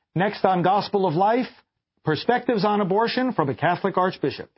Next on Gospel of Life, perspectives on abortion from a Catholic Archbishop.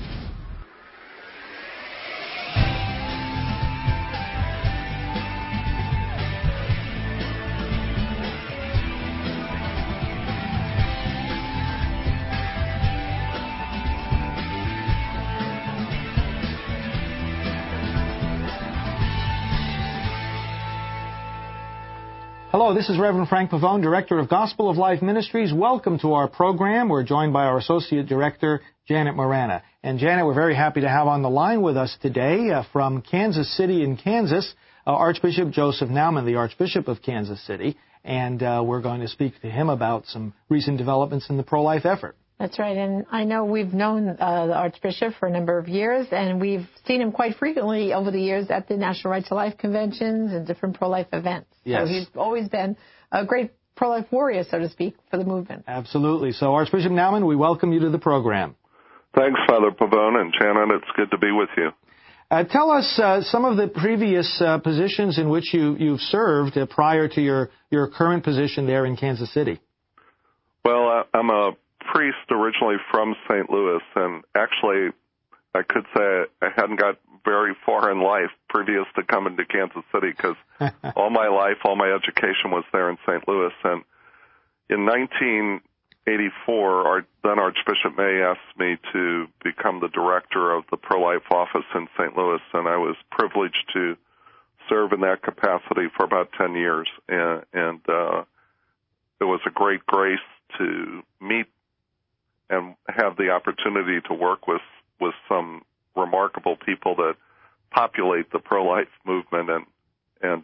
Hello, this is Reverend Frank Pavone, Director of Gospel of Life Ministries. Welcome to our program. We're joined by our Associate Director, Janet Morana. And Janet, we're very happy to have on the line with us today from Kansas City in Kansas, Archbishop Joseph Naumann, the Archbishop of Kansas City. And we're going to speak to him about some recent developments in the pro-life effort. That's right, and I know we've known the Archbishop for a number of years, and we've seen him quite frequently over the years at the National Right to Life conventions and different pro-life events. Yes. So he's always been a great pro-life warrior, so to speak, for the movement. Absolutely. So, Archbishop Naumann, we welcome you to the program. Thanks, Father Pavone, and Janet, it's good to be with you. Tell us some of the previous positions in which you've served prior to your current position there in Kansas City. Well, I'm a priest originally from St. Louis, and actually I could say I hadn't got very far in life previous to coming to Kansas City, because all my life, all my education was there in St. Louis. And in 1984, then Archbishop May asked me to become the director of the pro-life office in St. Louis, and I was privileged to serve in that capacity for about 10 years. And it was a great grace to meet and have the opportunity to work with some remarkable people that populate the pro-life movement, it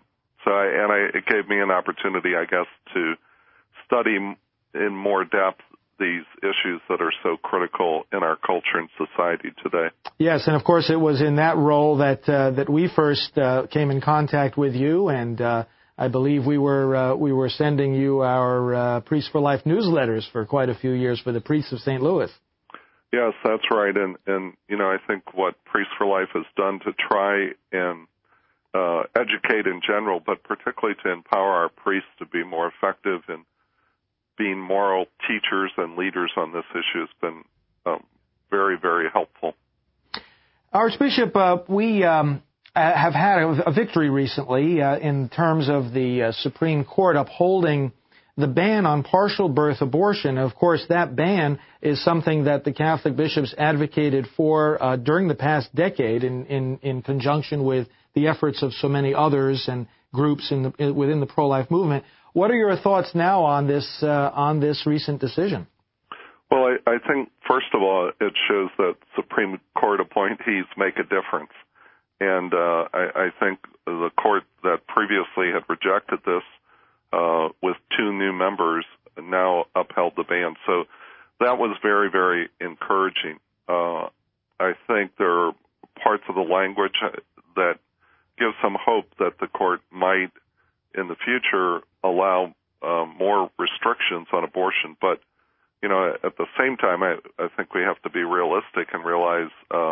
gave me an opportunity, I guess, to study in more depth these issues that are so critical in our culture and society today. Yes, and of course it was in that role that we first came in contact with you, and I believe we were sending you our Priests for Life newsletters for quite a few years for the priests of St. Louis. Yes, that's right. And you know, I think what Priests for Life has done to try and educate in general, but particularly to empower our priests to be more effective in being moral teachers and leaders on this issue has been very, very helpful. Archbishop, we have had a victory recently in terms of the Supreme Court upholding the ban on partial birth abortion. Of course, that ban is something that the Catholic bishops advocated for during the past decade in conjunction with the efforts of so many others and groups within the pro-life movement. What are your thoughts now on this recent decision? Well, I think, first of all, it shows that Supreme Court appointees make a difference. And I think the court that previously had rejected this with two new members now upheld the ban. So that was very, very encouraging. I think there are parts of the language that give some hope that the court might, in the future, allow more restrictions on abortion. But, you know, at the same time, I think we have to be realistic and realize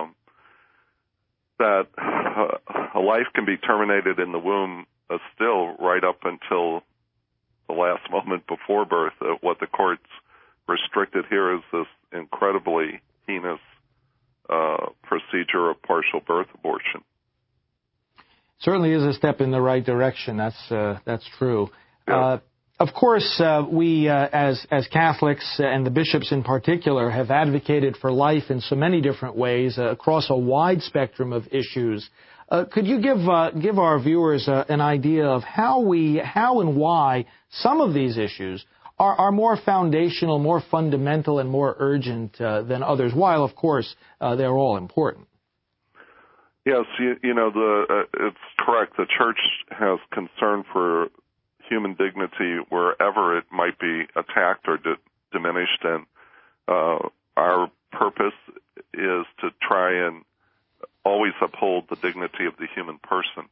that a life can be terminated in the womb still right up until the last moment before birth. What the court's restricted here is this incredibly heinous procedure of partial birth abortion. Certainly is a step in the right direction. That's true. Yeah. Of course, we as Catholics and the bishops in particular have advocated for life in so many different ways across a wide spectrum of issues. Could you give our viewers an idea of how and why some of these issues are more foundational, more fundamental, and more urgent than others, while, of course, they're all important? Yes, you know, it's correct. The Church has concern for human dignity wherever it might be attacked or diminished, and our purpose is to try and always uphold the dignity of the human person.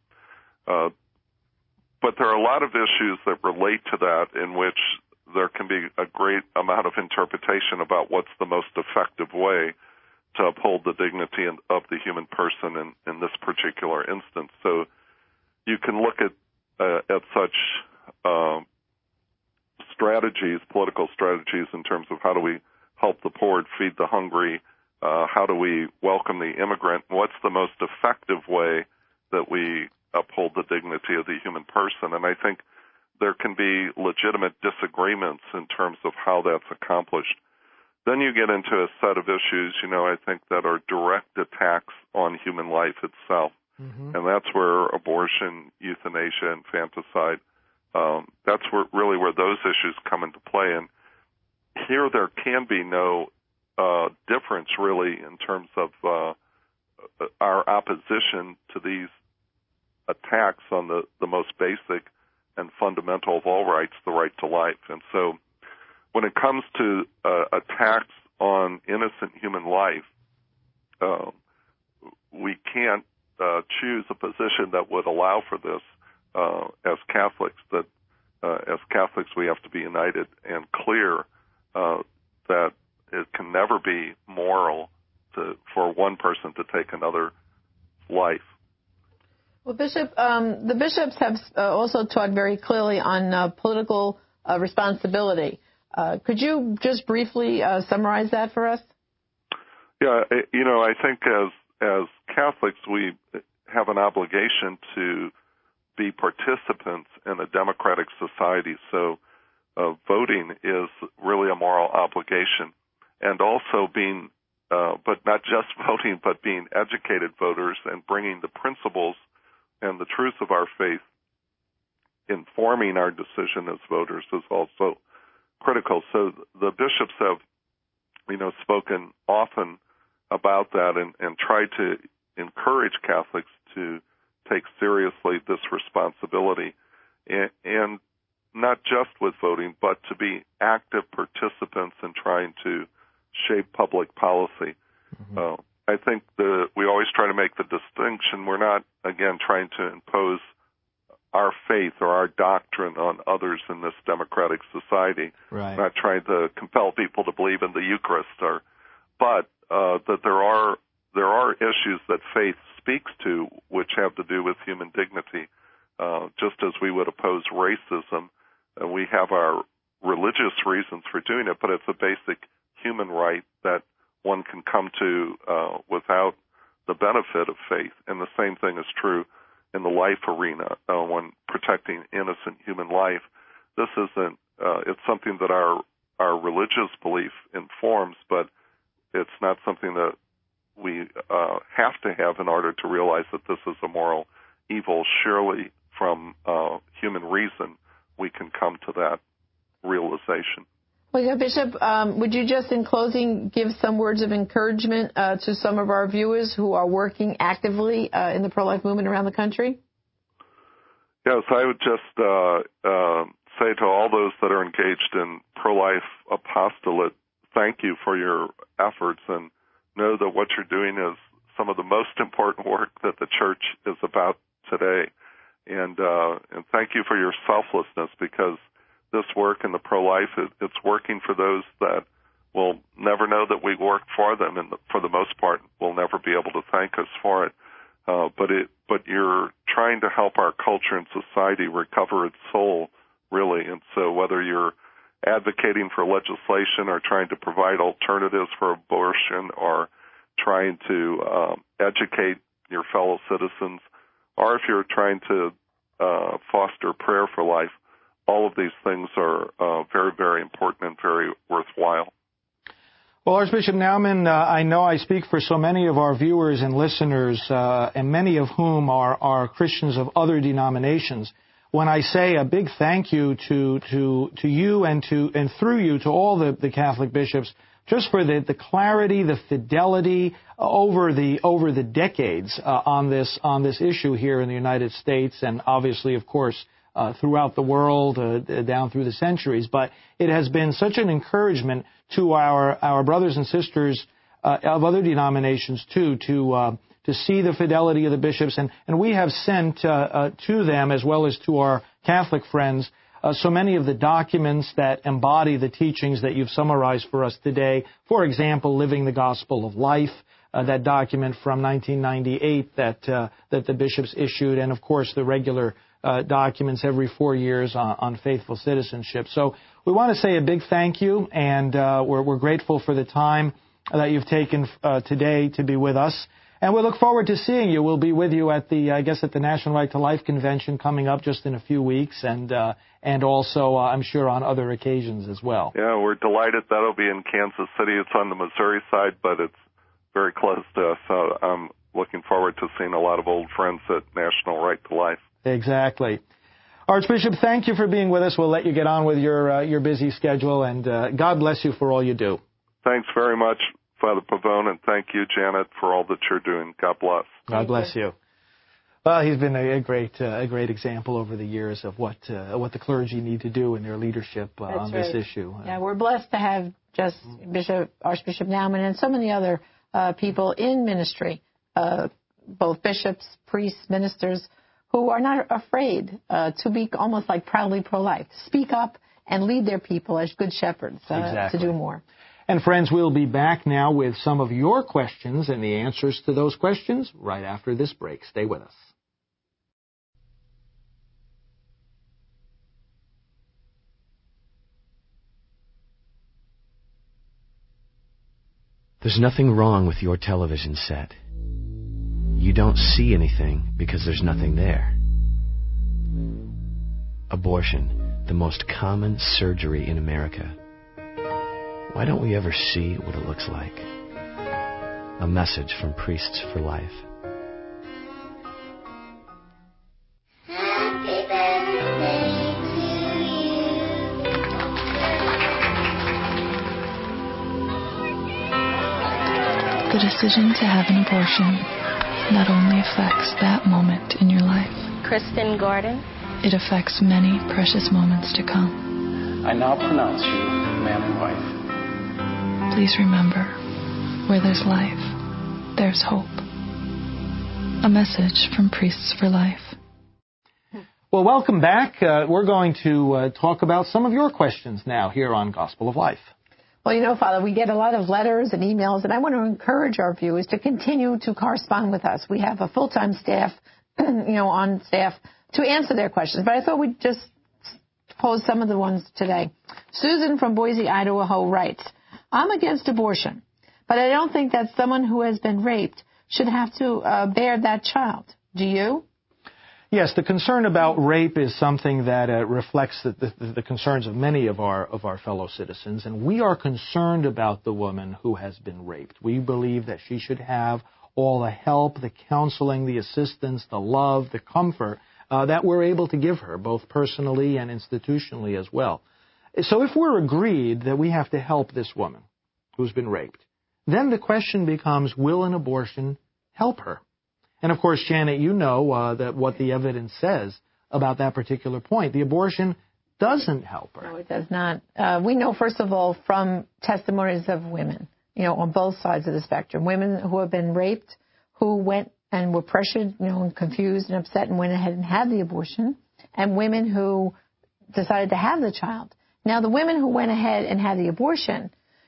But there are a lot of issues that relate to that in which there can be a great amount of interpretation about what's the most effective way to uphold the dignity of the human person in this particular instance. So you can look at such strategies, political strategies in terms of how do we help the poor, feed the hungry, how do we welcome the immigrant, what's the most effective way that we uphold the dignity of the human person. And I think there can be legitimate disagreements in terms of how that's accomplished. Then you get into a set of issues, I think that are direct attacks on human life itself. Mm-hmm. And that's where abortion, euthanasia, infanticide, that's really where those issues come into play. And here there can be no difference really in terms of our opposition to these attacks on the most basic and fundamental of all rights, the right to life. And so when it comes to attacks on innocent human life, we can't choose a position that would allow for this as Catholics. That as Catholics we have to be united and clear that it can never be moral for one person to take another life. Well, Bishop, the bishops have also taught very clearly on political responsibility. Could you just briefly summarize that for us? Yeah, I think as Catholics we have an obligation to be participants in a democratic society. So voting is really a moral obligation, and also being, but not just voting, but being educated voters and bringing the principles and the truth of our faith, informing our decision as voters is also critical. So the bishops have, spoken often about that and tried to encourage Catholics to take seriously this responsibility, and not just with voting, but to be active participants in trying to shape public policy. Mm-hmm. I think we always try to make the distinction. We're not, again, trying to impose our faith or our doctrine on others in this democratic society. Right. We're not trying to compel people to believe in the Eucharist, but that there are issues that faith speaks to which have to do with human dignity, just as we would oppose racism. And we have our religious reasons for doing it, but it's a basic human right that one can come to without the benefit of faith. And the same thing is true in the life arena when protecting innocent human life. This isn't, it's something that our religious belief informs, but it's not something that we have to have in order to realize that this is a moral evil. Surely from human reason we can come to that realization. Well, yeah, Bishop, would you just in closing give some words of encouragement to some of our viewers who are working actively in the pro-life movement around the country? Yes, I would just say to all those that are engaged in pro-life apostolate, thank you for your efforts, and know that what you're doing is some of the most important work that the Church is about today. And thank you for your selflessness, because this work in the pro-life, it's working for those that will never know that we work for them, and for the most part will never be able to thank us for it. But you're trying to help our culture and society recover its soul, really. And so whether you're advocating for legislation or trying to provide alternatives for abortion or trying to educate your fellow citizens, or if you're trying to foster prayer for life, all of these things are very, very important and very worthwhile. Well, Archbishop Naumann, I know I speak for so many of our viewers and listeners, and many of whom are Christians of other denominations, when I say a big thank you to you and through you to all the Catholic bishops, just for the clarity, the fidelity over the decades on this issue here in the United States, and obviously, of course, throughout the world, down through the centuries. But it has been such an encouragement to our brothers and sisters of other denominations too, to see the fidelity of the bishops, and we have sent to them, as well as to our Catholic friends, so many of the documents that embody the teachings that you've summarized for us today. For example, Living the Gospel of Life, that document from 1998 that the bishops issued, and of course the regular documents every 4 years on faithful citizenship. So we want to say a big thank you, and we're grateful for the time that you've taken today to be with us. And we look forward to seeing you. We'll be with you at the National Right to Life Convention coming up just in a few weeks, and also, I'm sure, on other occasions as well. Yeah, we're delighted. That'll be in Kansas City. It's on the Missouri side, but it's very close to us. So I'm looking forward to seeing a lot of old friends at National Right to Life. Exactly. Archbishop, thank you for being with us. We'll let you get on with your busy schedule, and God bless you for all you do. Thanks very much, Father Pavone, and thank you, Janet, for all that you're doing. God bless. God bless you. Well, he's been a great example over the years of what the clergy need to do in their leadership on this issue. Yeah, we're blessed to have just Archbishop Naumann and so many other people in ministry, both bishops, priests, ministers, who are not afraid to be almost like proudly pro-life, to speak up and lead their people as good shepherds to do more. And friends, we'll be back now with some of your questions and the answers to those questions right after this break. Stay with us. There's nothing wrong with your television set. You don't see anything because there's nothing there. Abortion, the most common surgery in America. Why don't we ever see what it looks like? A message from Priests for Life. Happy birthday to you. The decision to have an abortion not only affects that moment in your life. Kristen Gordon. It affects many precious moments to come. I now pronounce you man and wife. Please remember, where there's life, there's hope. A message from Priests for Life. Well, welcome back. We're going to talk about some of your questions now here on Gospel of Life. Well, Father, we get a lot of letters and emails, and I want to encourage our viewers to continue to correspond with us. We have a full-time staff, on staff to answer their questions, but I thought we'd just pose some of the ones today. Susan from Boise, Idaho writes, I'm against abortion, but I don't think that someone who has been raped should have to bear that child. Do you? Yes, the concern about rape is something that reflects the concerns of many of our fellow citizens, and we are concerned about the woman who has been raped. We believe that she should have all the help, the counseling, the assistance, the love, the comfort that we're able to give her, both personally and institutionally as well. So if we're agreed that we have to help this woman who's been raped, then the question becomes, will an abortion help her? And of course, Janet, you know that what the evidence says about that particular point. The abortion doesn't help her. No, it does not. We know, first of all, from testimonies of women, on both sides of the spectrum, women who have been raped, who went and were pressured, and confused and upset and went ahead and had the abortion, and women who decided to have the child. Now, the women who went ahead and had the abortion,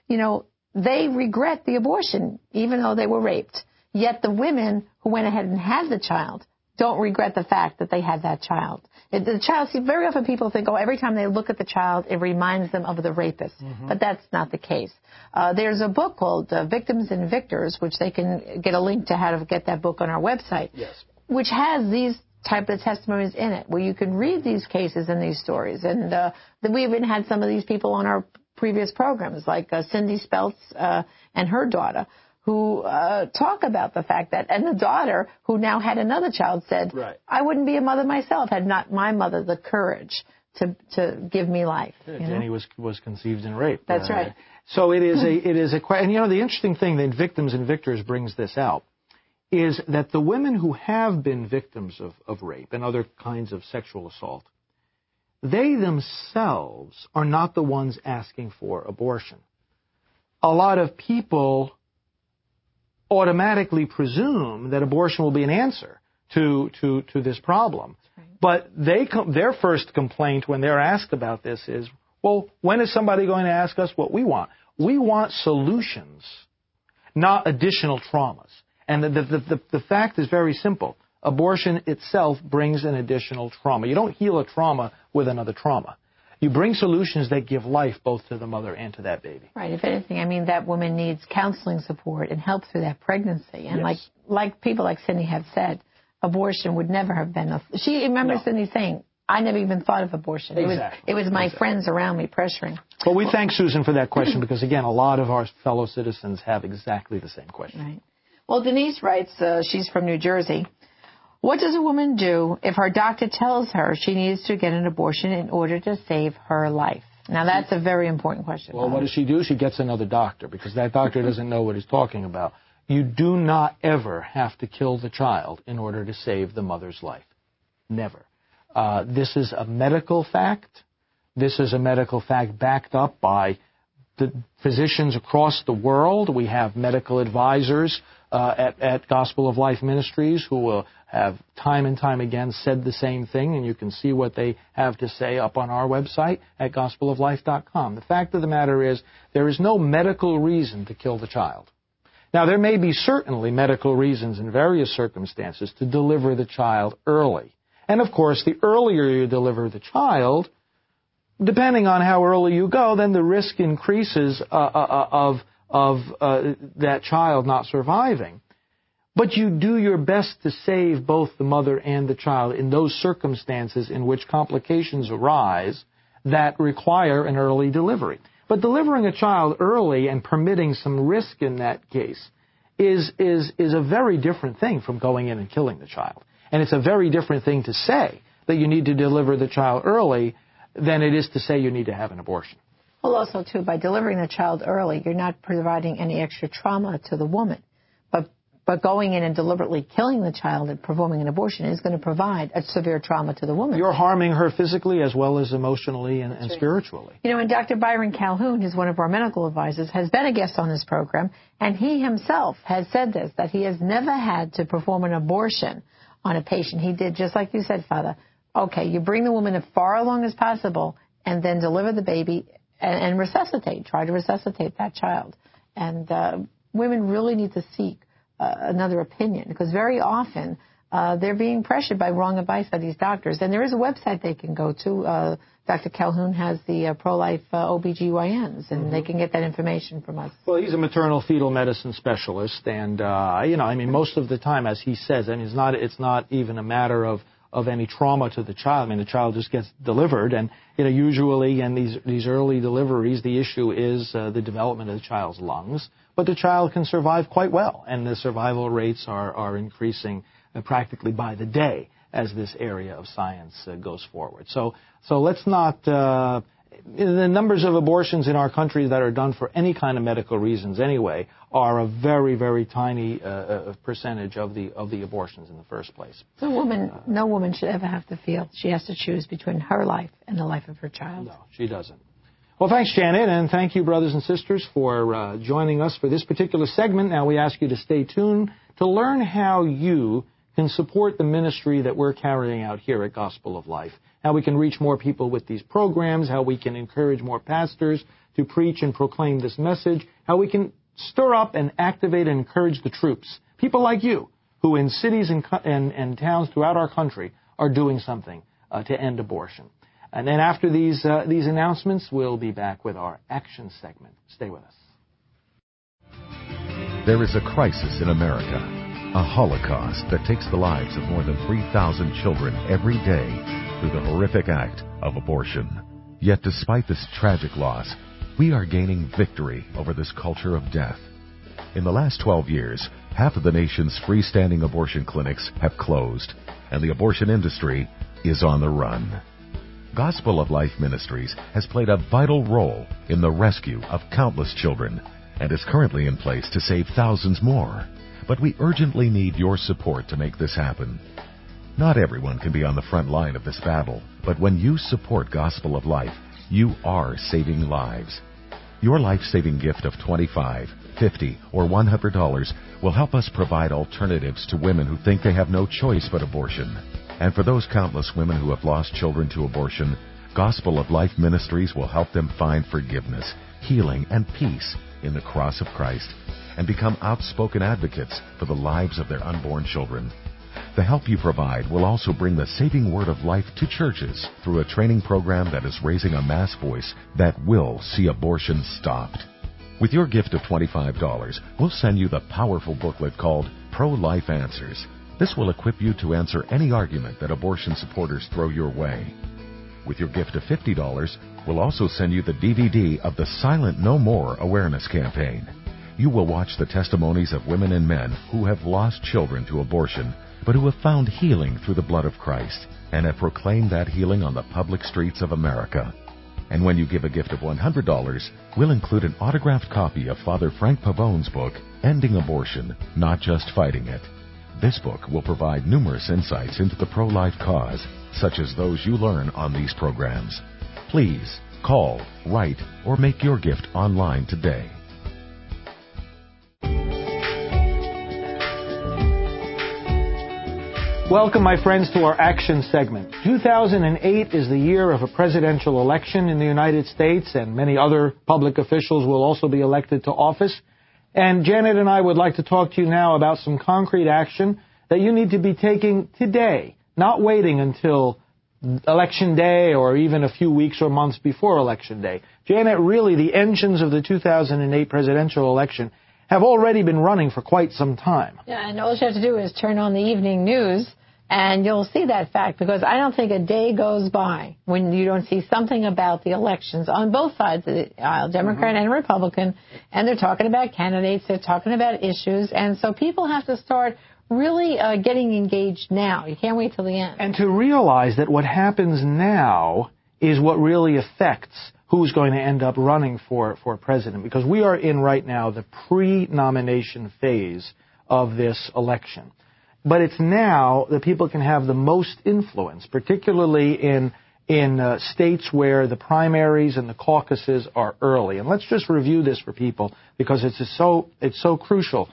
they regret the abortion, even though they were raped. Yet the women who went ahead and had the child don't regret the fact that they had that child. The child, very often people think, every time they look at the child, it reminds them of the rapist. Mm-hmm. But that's not the case. There's a book called Victims and Victors, which they can get a link to how to get that book on our website, yes, which has these type of testimonies in it, where you can read these cases and these stories. And we even had some of these people on our previous programs, like Cindy Speltz and her daughter, who talk about the fact that, and the daughter who now had another child said, right, I wouldn't be a mother myself had not my mother the courage to give me life. Jenny was conceived in rape. That's right. So it is a question. And the interesting thing that Victims and Victors brings this out is that the women who have been victims of rape and other kinds of sexual assault, they themselves are not the ones asking for abortion. A lot of people automatically presume that abortion will be an answer to this problem. Right. But their first complaint when they're asked about this is, well, when is somebody going to ask us what we want? We want solutions, not additional traumas. And the fact is very simple. Abortion itself brings an additional trauma. You don't heal a trauma with another trauma. You bring solutions that give life both to the mother and to that baby. Right. If anything, I mean, that woman needs counseling support and help through that pregnancy. And Yes. like people like Cindy have said, abortion would never have been. She remembers Cindy saying, "I never even thought of abortion. Exactly. It was my friends around me pressuring." Well, we thank Susan for that question because, again, a lot of our fellow citizens have exactly the same question. Right. Well, Denise writes, she's from New Jersey. What does a woman do if her doctor tells her she needs to get an abortion in order to save her life? Now, that's a very important question. Well, what does she do? She gets another doctor because that doctor doesn't know what he's talking about. You do not ever have to kill the child in order to save the mother's life. Never. This is a medical fact. This is a medical fact backed up by the physicians across the world. We have medical advisors at Gospel of Life Ministries who will have time and time again said the same thing, and you can see what they have to say up on our website at gospeloflife.com. The fact of the matter is there is no medical reason to kill the child. Now, there may be certainly medical reasons in various circumstances to deliver the child early. And, of course, the earlier you deliver the child, depending on how early you go, then the risk increases of that child not surviving. But you do your best to save both the mother and the child in those circumstances in which complications arise that require an early delivery. But delivering a child early and permitting some risk in that case is a very different thing from going in and killing the child. And it's a very different thing to say that you need to deliver the child early than it is to say you need to have an abortion. Well, also, too, by delivering the child early, you're not providing any extra trauma to the woman. But going in and deliberately killing the child and performing an abortion is going to provide a severe trauma to the woman. You're harming her physically as well as emotionally and spiritually. You know, and Dr. Byron Calhoun, who's one of our medical advisors, has been a guest on this program, and he himself has said this, that he has never had to perform an abortion on a patient. He did, just like you said, Father, okay, you bring the woman as far along as possible and then deliver the baby and resuscitate, try to resuscitate that child. And women really need to seek another opinion, because very often they're being pressured by wrong advice by these doctors. And there is a website they can go to. Dr. Calhoun has the pro-life OBGYNs, and they can get that information from us. Well, he's a maternal fetal medicine specialist, and most of the time, as he says, and it's not even a matter of any trauma to the child. I mean, the child just gets delivered, and usually in these early deliveries, the issue is the development of the child's lungs. But the child can survive quite well, and the survival rates are increasing practically by the day as this area of science goes forward. So let's not. The numbers of abortions in our country that are done for any kind of medical reasons anyway are a very, very tiny percentage of the abortions in the first place. So no woman should ever have to feel she has to choose between her life and the life of her child. No, she doesn't. Well, thanks, Janet, and thank you, brothers and sisters, for joining us for this particular segment. Now we ask you to stay tuned to learn how you can support the ministry that we're carrying out here at Gospel of Life, how we can reach more people with these programs, how we can encourage more pastors to preach and proclaim this message, how we can stir up and activate and encourage the troops, people like you, who in cities and towns throughout our country are doing something to end abortion. And then after these announcements, we'll be back with our action segment. Stay with us. There is a crisis in America, a holocaust that takes the lives of more than 3,000 children every day through the horrific act of abortion. Yet despite this tragic loss, we are gaining victory over this culture of death. In the last 12 years, half of the nation's freestanding abortion clinics have closed, and the abortion industry is on the run. Gospel of Life Ministries has played a vital role in the rescue of countless children and is currently in place to save thousands more. But we urgently need your support to make this happen. Not everyone can be on the front line of this battle, but when you support Gospel of Life, you are saving lives. Your life-saving gift of $25, $50, or $100 will help us provide alternatives to women who think they have no choice but abortion. And for those countless women who have lost children to abortion, Gospel of Life Ministries will help them find forgiveness, healing, and peace in the cross of Christ and become outspoken advocates for the lives of their unborn children. The help you provide will also bring the saving word of life to churches through a training program that is raising a mass voice that will see abortion stopped. With your gift of $25, we'll send you the powerful booklet called Pro-Life Answers. This will equip you to answer any argument that abortion supporters throw your way. With your gift of $50, we'll also send you the DVD of the Silent No More awareness campaign. You will watch the testimonies of women and men who have lost children to abortion, but who have found healing through the blood of Christ and have proclaimed that healing on the public streets of America. And when you give a gift of $100, we'll include an autographed copy of Father Frank Pavone's book, Ending Abortion, Not Just Fighting It. This book will provide numerous insights into the pro-life cause, such as those you learn on these programs. Please call, write, or make your gift online today. Welcome, my friends, to our action segment. 2008 is the year of a presidential election in the United States, and many other public officials will also be elected to office. And Janet and I would like to talk to you now about some concrete action that you need to be taking today, not waiting until Election Day or even a few weeks or months before Election Day. Janet, really, the engines of the 2008 presidential election have already been running for quite some time. Yeah, and all you have to do is turn on the evening news, and you'll see that fact, because I don't think a day goes by when you don't see something about the elections on both sides of the aisle, Democrat and Republican, and they're talking about candidates, they're talking about issues, and so people have to start really getting engaged now. You can't wait till the end. And to realize that what happens now is what really affects who's going to end up running for president, because we are in right now the pre-nomination phase of this election. But it's now that people can have the most influence, particularly in states where the primaries and the caucuses are early. And let's just review this for people, because it's so crucial.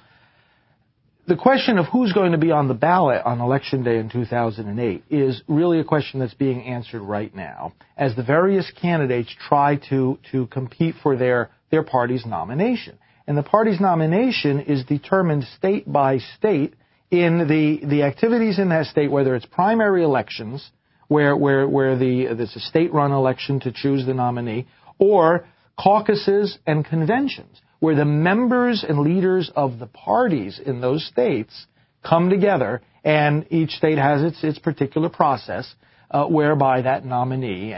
The question of who's going to be on the ballot on Election Day in 2008 is really a question that's being answered right now as the various candidates try to compete for their party's nomination. And the party's nomination is determined state by state in the activities in that state, whether it's primary elections, where there's a state-run election to choose the nominee, or caucuses and conventions, where the members and leaders of the parties in those states come together, and each state has its particular process whereby that nominee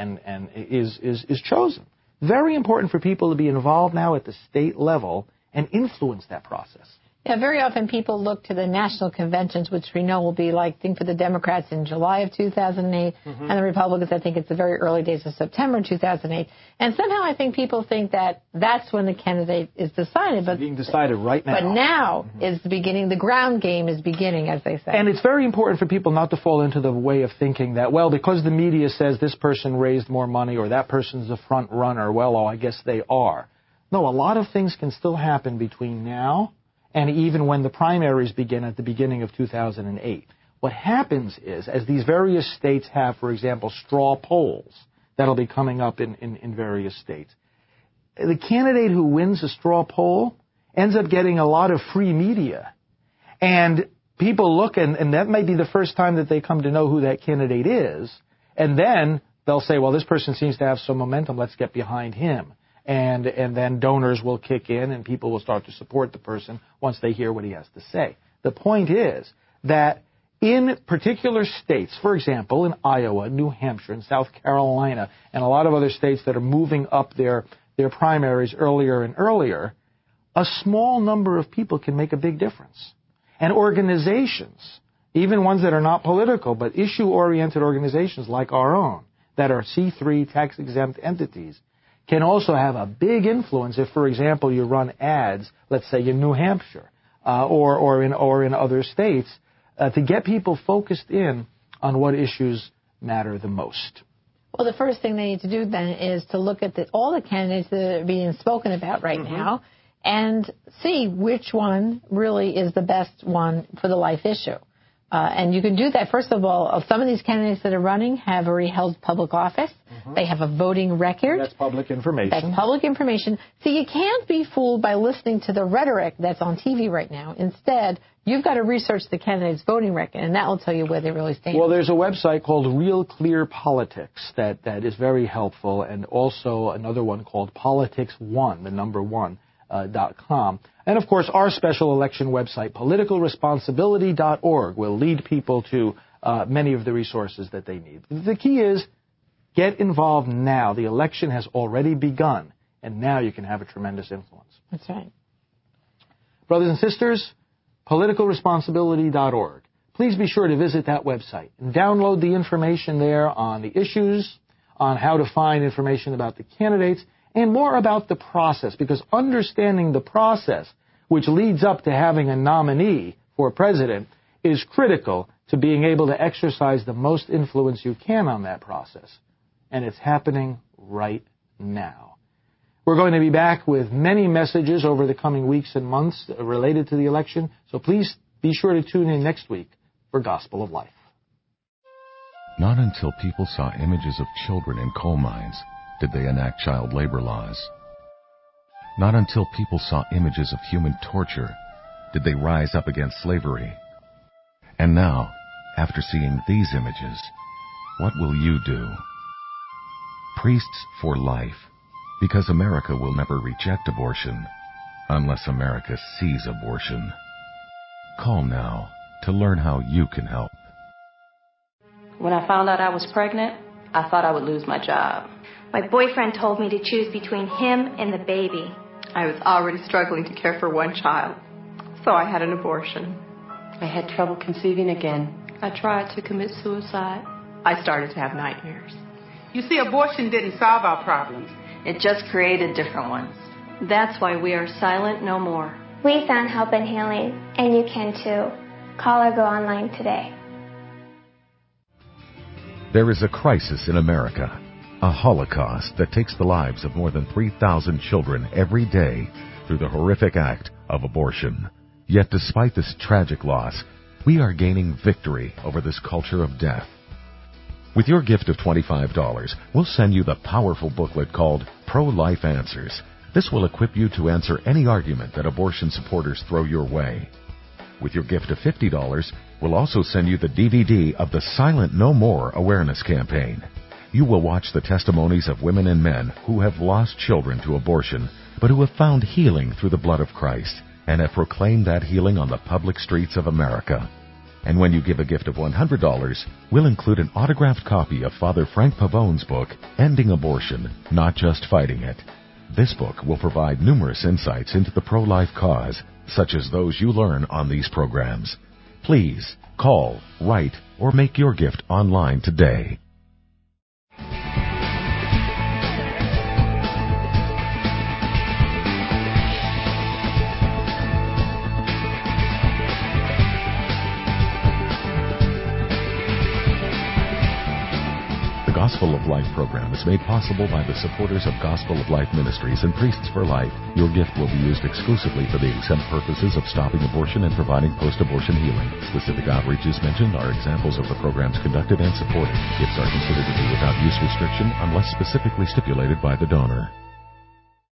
is chosen. Very important for people to be involved now at the state level and influence that process. Yeah, very often people look to the national conventions, which we know will be like, I think for the Democrats in July of 2008, and the Republicans, I think it's the very early days of September 2008. And somehow I think people think that that's when the candidate is decided. But it's being decided right now. But now is the beginning. The ground game is beginning, as they say. And it's very important for people not to fall into the way of thinking that, well, because the media says this person raised more money or that person's a front runner, well, I guess they are. No, a lot of things can still happen between now and even when the primaries begin at the beginning of 2008. What happens is, as these various states have, for example, straw polls that'll be coming up in various states, the candidate who wins a straw poll ends up getting a lot of free media. And people look, and that might be the first time that they come to know who that candidate is, and then they'll say, well, this person seems to have some momentum, let's get behind him. And then donors will kick in and people will start to support the person once they hear what he has to say. The point is that in particular states, for example, in Iowa, New Hampshire, and South Carolina, and a lot of other states that are moving up their primaries earlier and earlier, a small number of people can make a big difference. And organizations, even ones that are not political, but issue-oriented organizations like our own, that are C3 tax-exempt entities, can also have a big influence if, for example, you run ads, let's say in New Hampshire or in other states, to get people focused in on what issues matter the most. Well, the first thing they need to do then is to look at all the candidates that are being spoken about right now and see which one really is the best one for the life issue. And you can do that, first of all, some of these candidates that are running have already held public office. Mm-hmm. They have a voting record. That's public information. That's public information. So you can't be fooled by listening to the rhetoric that's on TV right now. Instead, you've got to research the candidate's voting record, and that will tell you where they really stand. Well, there's a website called Real Clear Politics that is very helpful, and also another one called Politics One, the number one. .com. And, of course, our special election website, politicalresponsibility.org, will lead people to many of the resources that they need. The key is get involved now. The election has already begun, and now you can have a tremendous influence. That's right. Brothers and sisters, politicalresponsibility.org. Please be sure to visit that website and download the information there on the issues, on how to find information about the candidates, and more about the process, because understanding the process, which leads up to having a nominee for president, is critical to being able to exercise the most influence you can on that process. And it's happening right now. We're going to be back with many messages over the coming weeks and months related to the election, so please be sure to tune in next week for Gospel of Life. Not until people saw images of children in coal mines did they enact child labor laws. Not until people saw images of human torture did they rise up against slavery. And now, after seeing these images, what will you do? Priests for Life, because America will never reject abortion unless America sees abortion. Call now to learn how you can help. When I found out I was pregnant, I thought I would lose my job. My boyfriend told me to choose between him and the baby. I was already struggling to care for one child, so I had an abortion. I had trouble conceiving again. I tried to commit suicide. I started to have nightmares. You see, abortion didn't solve our problems. It just created different ones. That's why we are silent no more. We found help and healing, and you can too. Call or go online today. There is a crisis in America. A Holocaust that takes the lives of more than 3,000 children every day through the horrific act of abortion. Yet despite this tragic loss, we are gaining victory over this culture of death. With your gift of $25, we'll send you the powerful booklet called Pro-Life Answers. This will equip you to answer any argument that abortion supporters throw your way. With your gift of $50, we'll also send you the DVD of the Silent No More awareness campaign. You will watch the testimonies of women and men who have lost children to abortion, but who have found healing through the blood of Christ and have proclaimed that healing on the public streets of America. And when you give a gift of $100, we'll include an autographed copy of Father Frank Pavone's book, Ending Abortion, Not Just Fighting It. This book will provide numerous insights into the pro-life cause, such as those you learn on these programs. Please call, write, or make your gift online today. The Gospel of Life program is made possible by the supporters of Gospel of Life Ministries and Priests for Life. Your gift will be used exclusively for the exempt purposes of stopping abortion and providing post-abortion healing. Specific outreaches mentioned are examples of the programs conducted and supported. Gifts are considered to be without use restriction unless specifically stipulated by the donor.